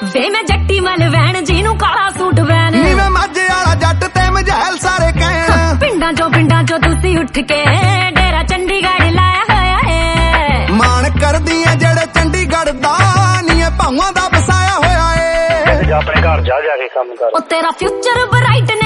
ਵੇ ਮੈਂ ਜੱਟੀ ਮਲ ਵੈਣ ਜਿਹਨੂੰ ਕਾਲਾ ਸੂਟ ਵੈਣ ਨੀ ਮੈਂ ਮਾਝੇ ਵਾਲਾ ਜੱਟ ਤੇ ਮਝੈਲ ਸਾਰੇ ਕਹਿਣ ਪਿੰਡਾਂ ਚੋਂ ਤੁਸੀਂ ਉੱਠ ਕੇ ਡੇਰਾ ਚੰਡੀਗੜ੍ਹ ਲਾਇਆ ਹੋਇਆ ਏ ਮਾਣ ਕਰਦੀ ਐ ਜਿਹੜੇ ਚੰਡੀਗੜ੍ਹ ਦਾ ਨੀ ਇਹ ਭਾਵਾਂ ਦਾ ਵਸਾਇਆ ਹੋਇਆ ਏ ਆਪਣੇ ਘਰ ਜਾ ਕੇ ਕੰਮ ਕਰ ਉਹ ਤੇਰਾ ਫਿਊਚਰ ਬ੍ਰਾਈਟ